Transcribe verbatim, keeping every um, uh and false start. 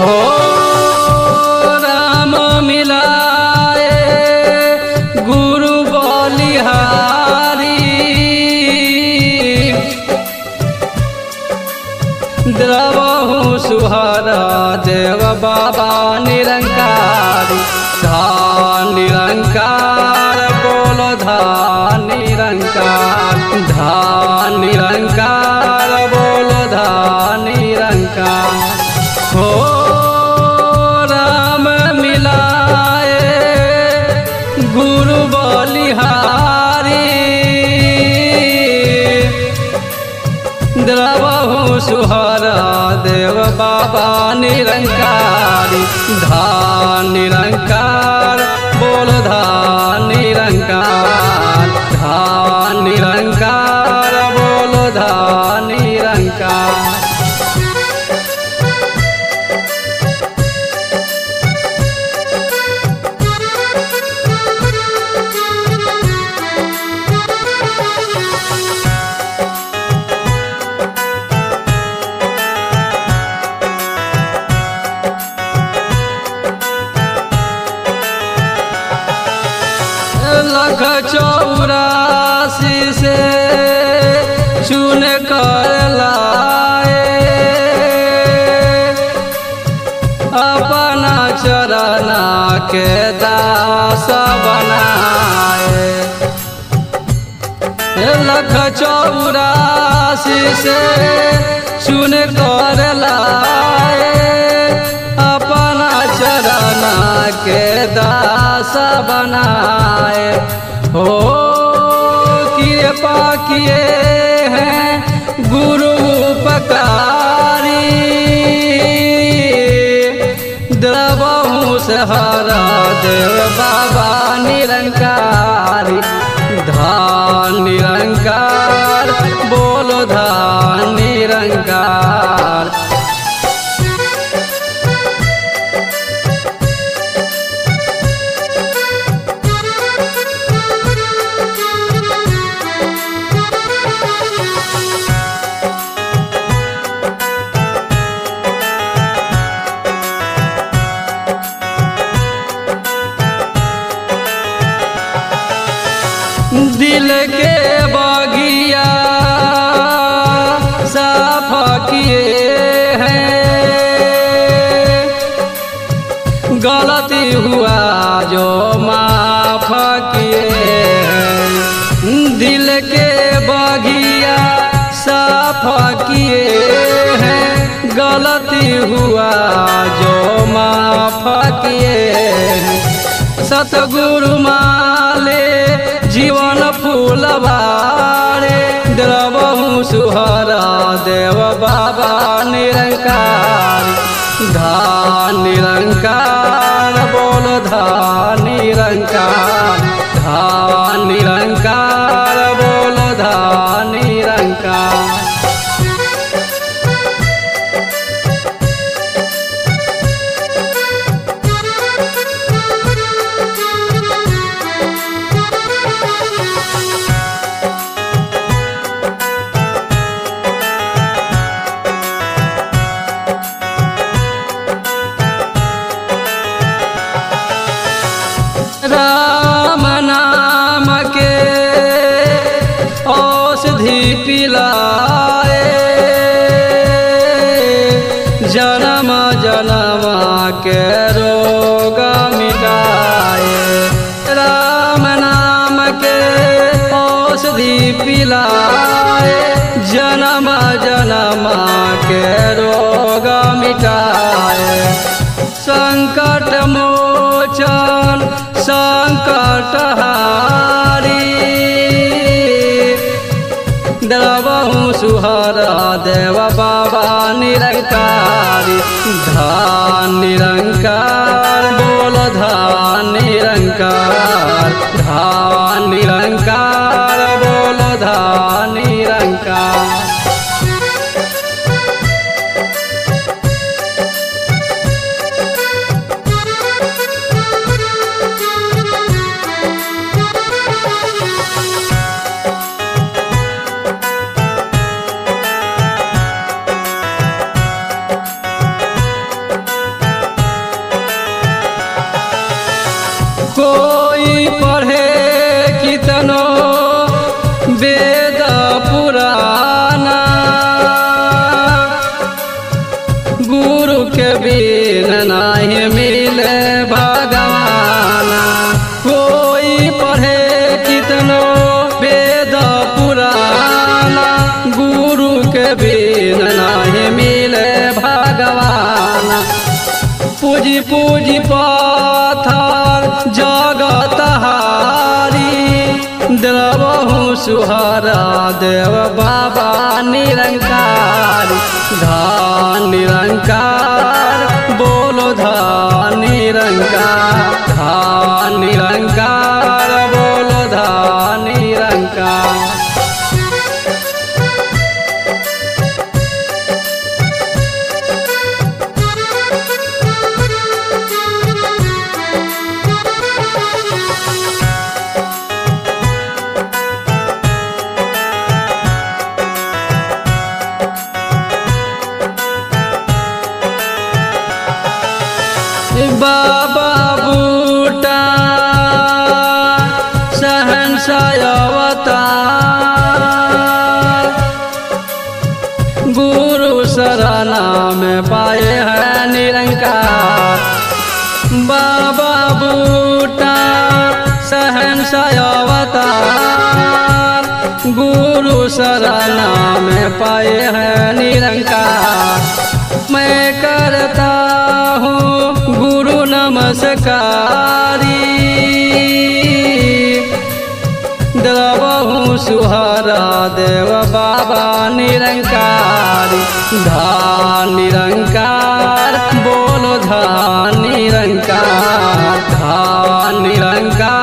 हो राम मिलाए गुरु बलिहारी द्रवहु सुहरा देव बाबा निरंकारी धान निरंकार बोलो धान निरंकार धान निरंकार बोलो धान निरंकार हो राम मिलाए गुरु बलिहारी द्रवहु सुहरा देव बाबा निरंकारी धान निरंकार बोल धान निरंकार धान निरंकार बोल धान निरंकार। लख चौरासी से चुन कर लाए अपना चरना के दास बनाए लख चौरासी से चुन कर लाए अपना चरना के दास बनाए हो कृपा किए हैं गुरु उपकारी द्रवहु सहारा देव बाबा निरंकारी धान निरंकार बोलो धान निरंकार। दिल के बगिया साफ किए हैं गलती हुआ जो माफ किए हैं दिल के बगिया साफ किए हैं गलती हुआ जो माफ किए हैं सतगुरु माले जीवन फूलवारे द्रवहु सुहरा देव बाबा निरंकार धान निरंकार बोल धान निरंकार धान निरंकार बोल धान निरंकार। राम नाम के औषधि पिलाए जन्म जन्म के रोग मिटाए राम नाम के औषधि पिलाए जन्म जन्म के रोग मिटाए संकट मोचन संकट हारी द्रवहु सुहरा देव बाबा निरंकारी धान निरंकार बोल धान निरंकार धान निरंकार बोल धान निरंकार। सुहारा देव बाबा निरंकार धान निरंकार बोलो धान निरंकार धान निरंकार बोलो धान निरंकार। बाबा बूटा सहनशाह अवतार गुरु शरणा में पाए हैं निरंकार। बाबा बूटा सहनशाह अवतार गुरु शरणा में पाए हैं निरंकार। मैं करता हूँ गुरु नमस्कारी दिलबहु सुहारा देव बाबा निरंकारी धान निरंकार बोलो धान निरंकार धान निरंकार।